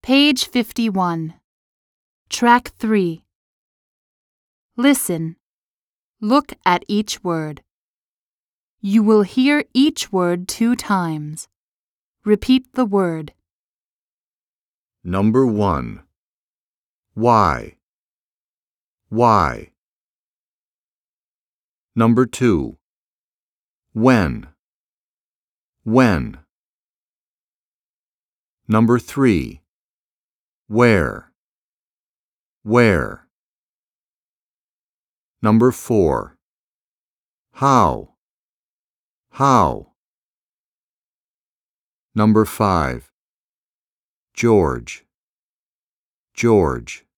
Page 51. Track 3. Listen. Look at each word. You will hear each word 2 times. Repeat the word. Number 1. Why? Why? Number 2. When? When? Number 3. Where? Where? Number 4. How? How? Number 5. George. George.